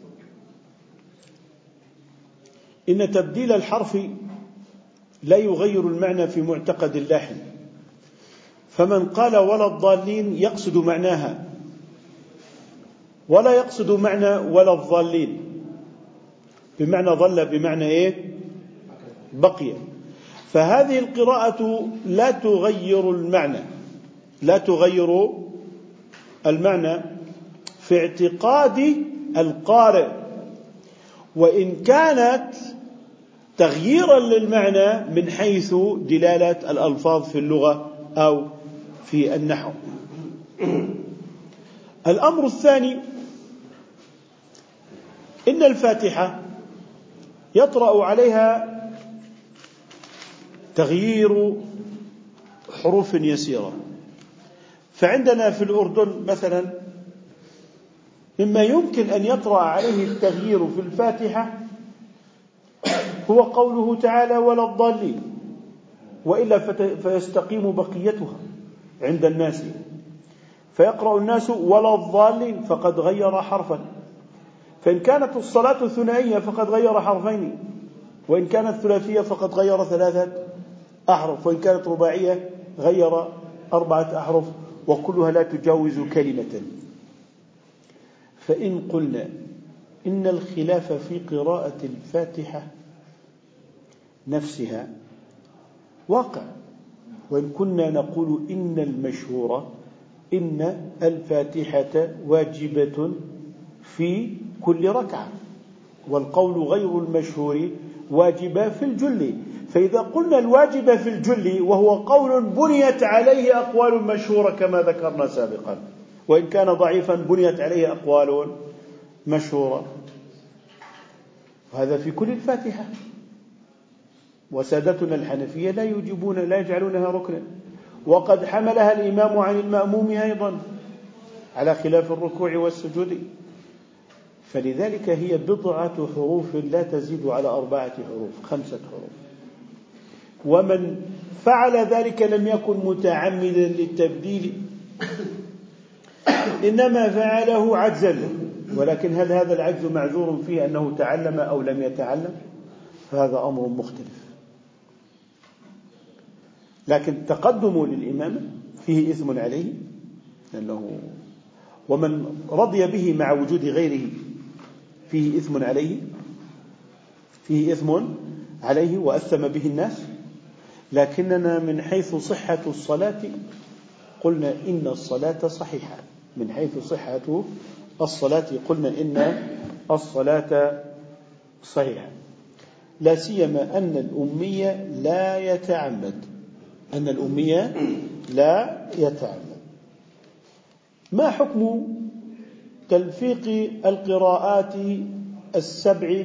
إن تبديل الحرف لا يغير المعنى في معتقد اللاحن، فمن قال ولا الضالين يقصد معناها ولا يقصد معنى ولا الضالين، بمعنى ضل بمعنى إيه؟ بقي. فهذه القراءة لا تغير المعنى، لا تغير المعنى في اعتقاد القارئ، وإن كانت تغييرا للمعنى من حيث دلالة الألفاظ في اللغة أو في النحو. الأمر الثاني، إن الفاتحة يطرأ عليها تغيير حروف يسيرة. فعندنا في الأردن مثلا مما يمكن أن يطرأ عليه التغيير في الفاتحة هو قوله تعالى ولا الضالين، وإلا فيستقيم بقيتها عند الناس، فيقرأ الناس ولا الضالين فقد غير حرفا. فإن كانت الصلاة ثنائية فقد غير حرفين، وإن كانت ثلاثية فقد غير ثلاثة أحرف، وإن كانت رباعية غير أربعة أحرف، وكلها لا تجاوز كلمة. فإن قلنا إن الخلاف في قراءة الفاتحة نفسها واقع، وإن كنا نقول إن المشهور إن الفاتحة واجبة في كل ركعة، والقول غير المشهور واجبة في الجل. فإذا قلنا الواجب في الجل وهو قول بنيت عليه أقوال مشهورة كما ذكرنا سابقا، وإن كان ضعيفا بنيت عليه أقوال مشهورة، وهذا في كل الفاتحة. وسادتنا الحنفية لا يجيبون لا يجعلونها ركنا، وقد حملها الإمام عن المأموم أيضا على خلاف الركوع والسجود. فلذلك هي بضعة حروف لا تزيد على أربعة حروف، خمسة حروف. ومن فعل ذلك لم يكن متعمدا للتبديل، إنما فعله عجزا، ولكن هل هذا العجز معذور فيه أنه تعلم أو لم يتعلم؟ فهذا أمر مختلف. لكن تقدم للإمام فيه إثم عليه، لأنه ومن رضي به مع وجود غيره فيه إثم عليه، فيه إثم عليه وأثم به الناس. لكننا من حيث صحة الصلاة قلنا إن الصلاة صحيحة، من حيث صحة الصلاة قلنا إن الصلاة صحيحة، لا سيما أن الأمية لا يتعمد، أن الأمية لا يتعمد. ما حكم تلفيق القراءات السبع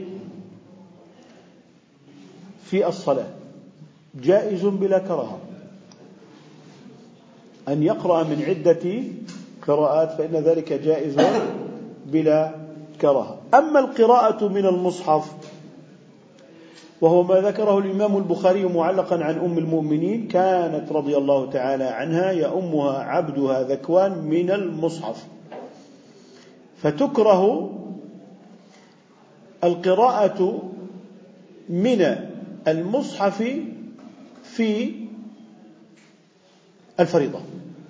في الصلاة؟ جائز بلا كراهة أن يقرأ من عدة قراءات، فإن ذلك جائز بلا كراهة. أما القراءة من المصحف وهو ما ذكره الإمام البخاري معلقا عن أم المؤمنين، كانت رضي الله تعالى عنها يؤمها عبدها ذكوان من المصحف، فتكره القراءة من المصحف في الفريضة،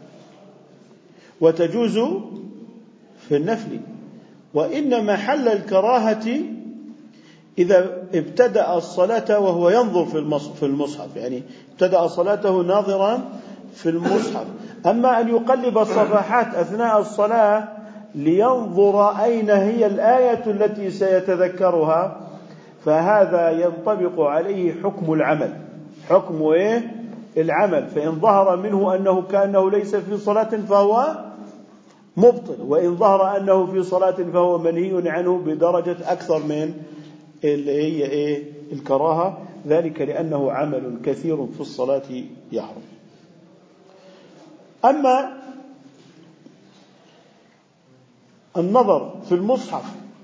وتجوز في النفل. وإن محل الكراهة إذا ابتدأ الصلاة وهو ينظر في المصحف، يعني ابتدأ صلاته ناظرا في المصحف. أما أن يقلب الصفحات أثناء الصلاة لينظر أين هي الآية التي سيتذكرها، فهذا ينطبق عليه حكم العمل، حكم إيه؟ العمل. فإن ظهر منه أنه كأنه ليس في صلاة فهو مبطل، وإن ظهر أنه في صلاة فهو منهي عنه بدرجة أكثر من اللي هي إيه؟ الكراهة، ذلك لأنه عمل كثير في الصلاة يحرم. أما النظر في المصحف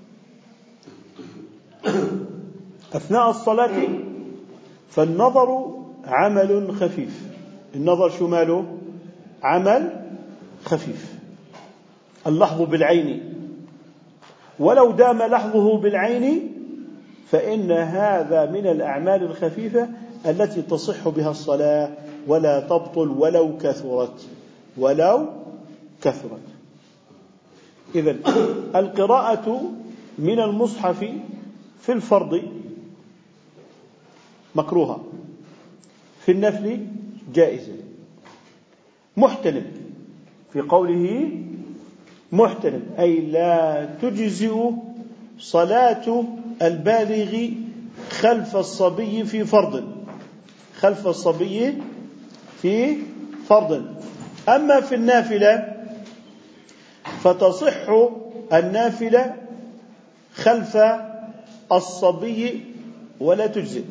أثناء الصلاة فالنظر عمل خفيف. النظر شو ماله؟ عمل خفيف. اللحظ بالعين، ولو دام لحظه بالعين فإن هذا من الأعمال الخفيفة التي تصح بها الصلاة ولا تبطل ولو كثرت، ولو كثرت. إذن القراءة من المصحف في الفرض مكروهة، في النفل جائزة. محتلم، في قوله محتلم أي لا تجزئ صلاة البالغ خلف الصبي في فرض، خلف الصبي في فرض. أما في النافلة فتصح النافلة خلف الصبي ولا تجزئ.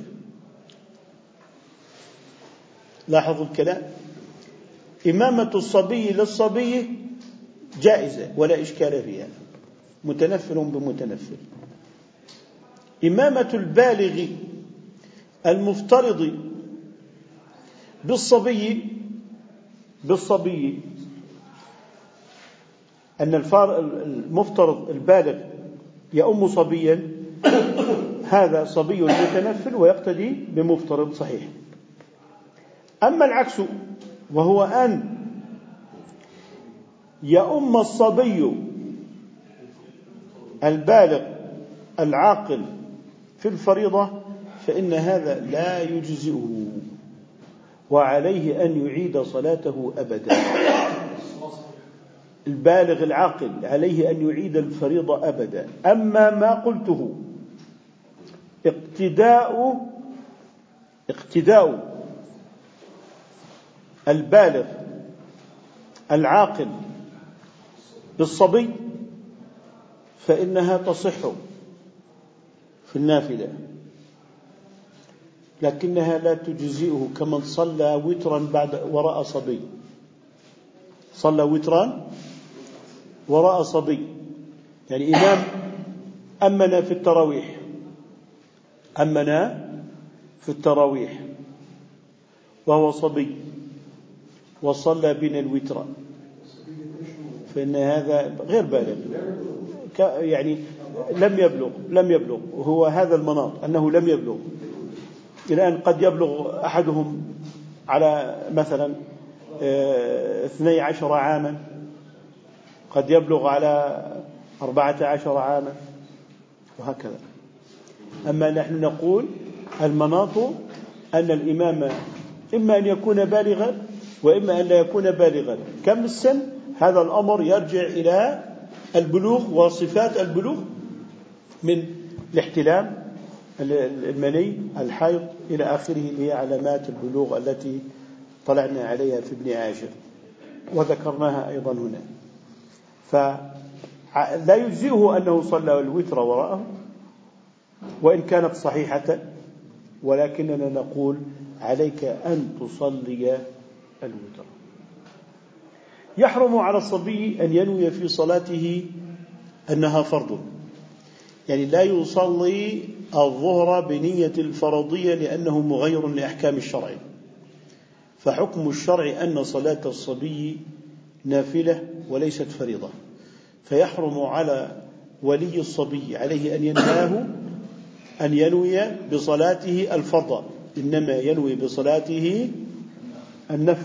لاحظوا الكلام، إمامة الصبي للصبي جائزة ولا إشكال فيها، متنفل بمتنفل. إمامة البالغ المفترض بالصبي بالصبي أن المفترض البالغ يؤم صبيا، هذا صبي متنفل ويقتدي بمفترض صحيح. أما العكس وهو أن يؤم الصبي البالغ العاقل في الفريضة فإن هذا لا يجزئه، وعليه أن يعيد صلاته أبدا. البالغ العاقل عليه أن يعيد الفريضة أبدا. أما ما قلته اقتداء اقتداء البالغ العاقل بالصبي فإنها تصح في النافلة، لكنها لا تجزئه كمن صلى وترا بعد وراء صبي، صلى وترا وراء صبي. يعني إمام أمنا في التراويح، أمنا في التراويح وهو صبي وصلى بنا الوتر فإن هذا غير بالغ، يعني لم يبلغ لم يبلغ وهو هذا المناط أنه لم يبلغ. الآن قد يبلغ أحدهم على مثلا اثني عشر عاما، قد يبلغ على أربعة عشر عاما وهكذا. أما نحن نقول المناط أن الإمام إما أن يكون بالغا وإما أن لا يكون بالغا. كم السن؟ هذا الأمر يرجع إلى البلوغ وصفات البلوغ من الاحتلام المني الحيض إلى آخره، اللي هي علامات البلوغ التي طلعنا عليها في ابن عاشر وذكرناها أيضا هنا. فلا يجزئه أنه صلى الوتر وراءه وإن كانت صحيحة، ولكننا نقول عليك أن تصلي الوتر. يحرم على الصبي أن ينوي في صلاته أنها فرض، يعني لا يصلي الظهر بنية الفرضية لأنه مغير لأحكام الشرع. فحكم الشرع أن صلاة الصبي نافلة وليست فريضة، فيحرم على ولي الصبي عليه أن ينهاه أن ينوي بصلاته الفرض، إنما ينوي بصلاته النفل.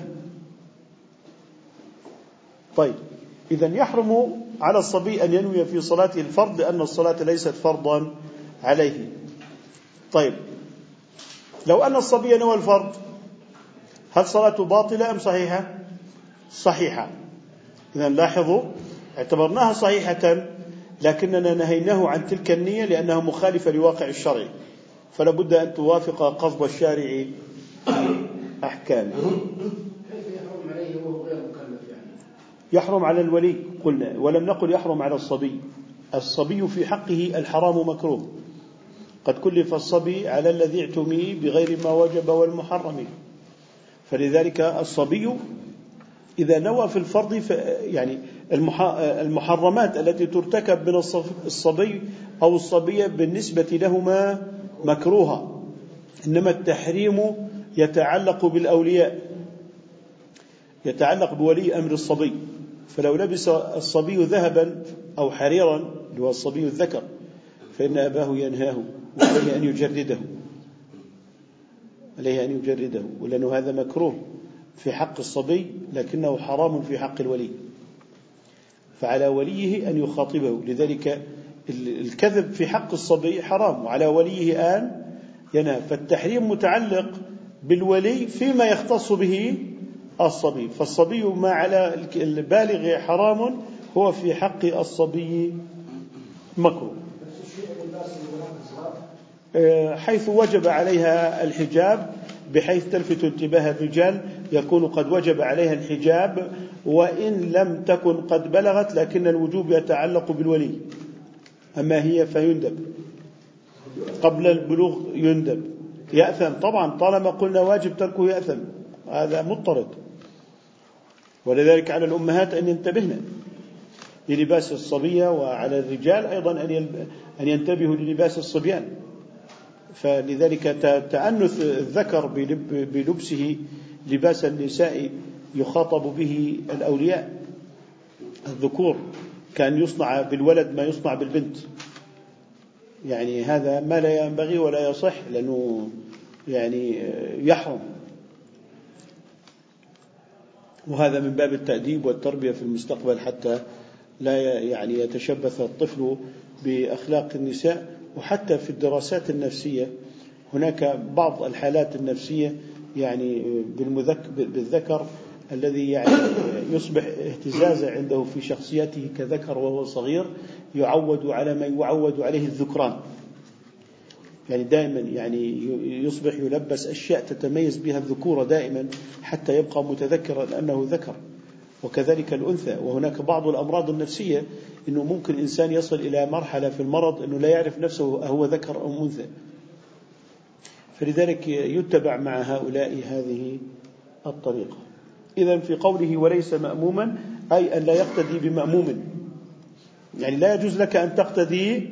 طيب، إذن يحرم على الصبي أن ينوي في صلاته الفرض لأن الصلاة ليست فرضا عليه. طيب، لو أن الصبي نوى الفرض هل صلاته باطلة أم صحيحة؟ صحيحة. إذن لاحظوا، اعتبرناها صحيحة لكننا نهيناه عن تلك النية لأنها مخالفة لواقع الشرع، فلا بد أن توافق قصد الشارع في أحكامه. يحرم عليه وهو غير مكلف يعني؟ يحرم على الولي قلنا، ولم نقل يحرم على الصبي. الصبي في حقه الحرام مكروه، قد كلف الصبي على الذي اعتمي بغير ما وجب والمحرم. فلذلك الصبي إذا نوى في الفرض يعني المحرمات التي ترتكب من الصبي أو الصبية بالنسبة لهما مكروهة، إنما التحريم يتعلق بالأولياء، يتعلق بولي أمر الصبي. فلو لبس الصبي ذهبا أو حريرا اللي هو الصبي الذكر فإن أباه ينهاه وعليه أن يجرده، عليه أن يجرده، ولأنه هذا مكروه في حق الصبي لكنه حرام في حق الولي، فعلى وليه أن يخاطبه. لذلك الكذب في حق الصبي حرام وعلى وليه أن ينهى. فالتحريم متعلق بالولي فيما يختص به الصبي، فالصبي ما على البالغ حرام هو في حق الصبي مكروه، حيث وجب عليها الحجاب بحيث تلفت انتباه الرجال، يكون قد وجب عليها الحجاب وإن لم تكن قد بلغت، لكن الوجوب يتعلق بالولي. أما هي فيندب قبل البلوغ، يندب يأثم طبعا، طالما قلنا واجب تركه يأثم، هذا مضطرد. ولذلك على الأمهات أن ينتبهن للباس الصبية، وعلى الرجال أيضا أن ينتبهوا للباس الصبيان. فلذلك تأنث الذكر بلبسه لباس النساء يخاطب به الأولياء الذكور، كان يصنع بالولد ما يصنع بالبنت، يعني هذا ما لا ينبغي ولا يصح، لأنه يعني يحرم، وهذا من باب التأديب والتربية في المستقبل حتى لا يعني يتشبث الطفل بأخلاق النساء. وحتى في الدراسات النفسية هناك بعض الحالات النفسية يعني بالذكر الذي يعني يصبح اهتزازا عنده في شخصيته كذكر وهو صغير، يعود على ما يعود عليه الذكران، يعني دائما يعني يصبح يلبس أشياء تتميز بها الذكورة دائما حتى يبقى متذكرا أنه ذكر، وكذلك الأنثى. وهناك بعض الأمراض النفسية إنه ممكن إنسان يصل إلى مرحلة في المرض أنه لا يعرف نفسه هو ذكر أو أنثى، فلذلك يتبع مع هؤلاء هذه الطريقة. إذن في قوله وليس مأموما أي أن لا يقتدي بمأموم، يعني لا يجوز لك أن تقتدي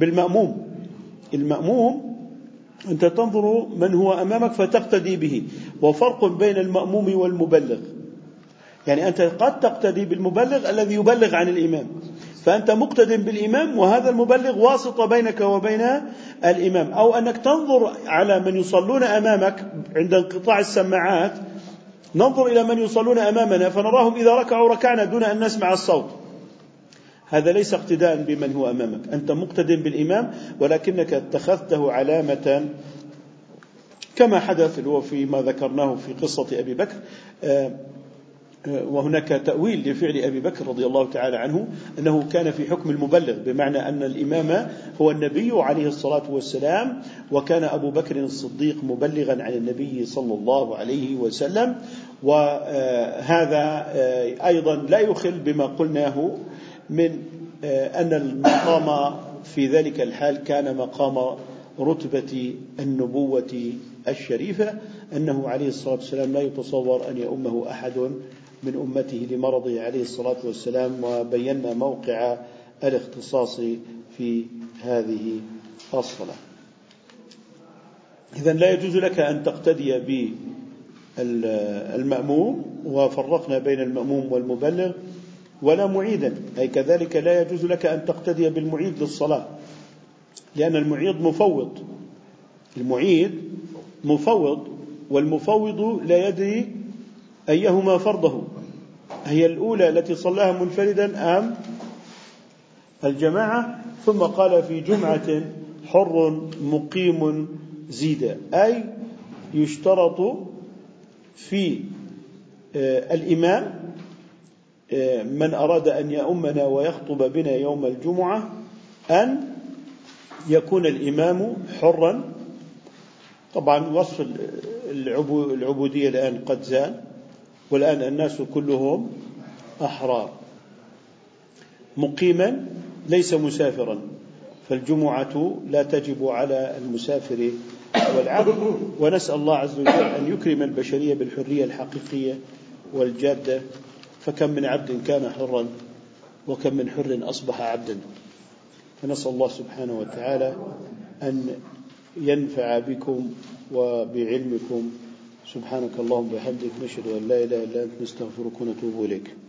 بالمأموم. المأموم أنت تنظر من هو أمامك فتقتدي به، وفرق بين المأموم والمبلغ. يعني أنت قد تقتدي بالمبلغ الذي يبلغ عن الإمام، فأنت مقتد بالإمام وهذا المبلغ واسطة بينك وبين الإمام، أو أنك تنظر على من يصلون أمامك عند انقطاع السماعات، ننظر إلى من يصلون أمامنا فنراهم إذا ركعوا ركعنا دون أن نسمع الصوت. هذا ليس اقتداء بمن هو أمامك، أنت مقتد بالإمام ولكنك اتخذته علامة كما حدث اللي هو فيما ذكرناه في قصة أبي بكر. وهناك تأويل لفعل أبي بكر رضي الله تعالى عنه أنه كان في حكم المبلغ، بمعنى أن الإمام هو النبي عليه الصلاة والسلام، وكان أبو بكر الصديق مبلغا عن النبي صلى الله عليه وسلم. وهذا أيضا لا يخل بما قلناه من أن المقام في ذلك الحال كان مقام رتبة النبوة الشريفة، أنه عليه الصلاة والسلام لا يتصور أن يؤمه أحد من أمته لمرضه عليه الصلاة والسلام. وبينا موقع الاختصاص في هذه الصلاة. إذن لا يجوز لك أن تقتدي بالمأموم، وفرقنا بين المأموم والمبلغ، ولا معيدا، أي كذلك لا يجوز لك أن تقتدي بالمعيد للصلاة، لأن المعيد مفوض، المعيد مفوض، والمفوض لا يدري أيهما فرضه، هي الأولى التي صلاها منفردا أم الجماعة. ثم قال في جمعة حر مقيم زيدا، أي يشترط في الإمام من أراد أن يؤمنا ويخطب بنا يوم الجمعة أن يكون الإمام حرا. طبعا وصف العبودية الآن قد زال، والآن الناس كلهم أحرار. مقيما ليس مسافرا، فالجمعة لا تجب على المسافر والعبد. ونسأل الله عز وجل أن يكرم البشرية بالحرية الحقيقية والجادة، فكم من عبد كان حرا وكم من حر أصبح عبدا. فنسأل الله سبحانه وتعالى أن ينفع بكم وبعلمكم. سبحانك اللهم وبحمدك، نشهد أن لا إله إلا أنت، نستغفرك ونتوب إليك.